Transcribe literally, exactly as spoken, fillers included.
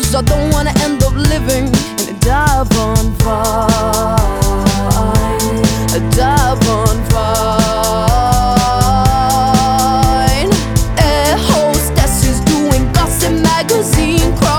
'cause I don't wanna end up living in a Devon fine, a Devon fine. Air hostess is doing gossip magazine crowd.